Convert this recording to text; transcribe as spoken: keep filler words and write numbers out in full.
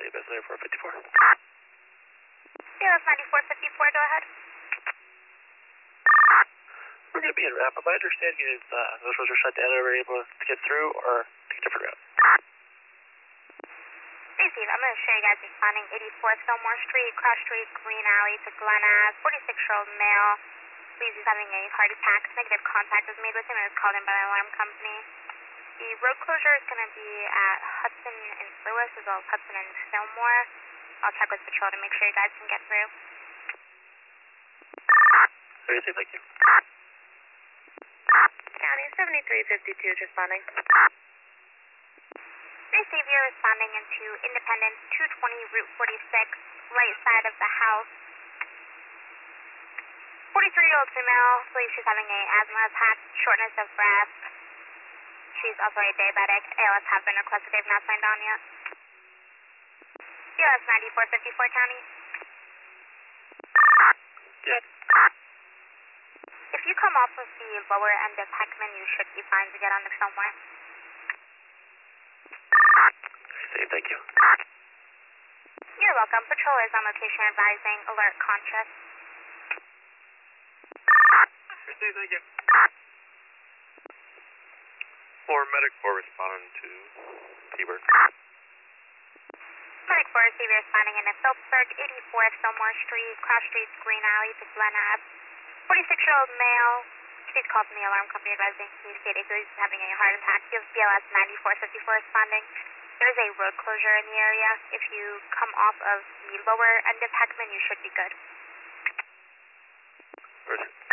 you guys ninety-four fifty-four. B L S ninety-four fifty-four, go ahead. We're going to be in wrap up. I understand you guys, uh, those roads are shut down. Are we able to get through or take a different route? Steve, I'm going to show you guys responding eighty-fourth Fillmore Street, cross street, Green Alley to Glen Ave, forty-six-year-old male. Believes he's having a heart attack. Negative contact was made with him and was called in by the alarm company. The road closure is going to be at Hudson and Lewis as well as Hudson and Fillmore. I'll check with patrol to make sure you guys can get through. Very safe, thank you. County seventy-three fifty-two is responding. Receive, you're responding into Independence, two twenty Route forty-six, right side of the house. forty-three-year-old female, believes she's having a asthma attack, shortness of breath. She's also a diabetic. A L S have been requested. They've not signed on yet. B L S ninety-four fifty-four County. Good. If you come off of the lower end of Heckman, you should be fine to get on the Fillmore. Very safe, thank you. You're welcome. Patrol is on location advising alert conscious. Very safe, thank you. For Medic four responding to T-Bird. Medic four receiver responding in a Phillipsburg, eighty-fourth Fillmore Street, cross streets, Green Alley to Glen Ave. forty-six-year-old male. Please call from the alarm company advising he stated he's having a heart attack. You have B L S ninety-four fifty-four responding. There is a road closure in the area. If you come off of the lower end of Heckman, you should be good. Where is it?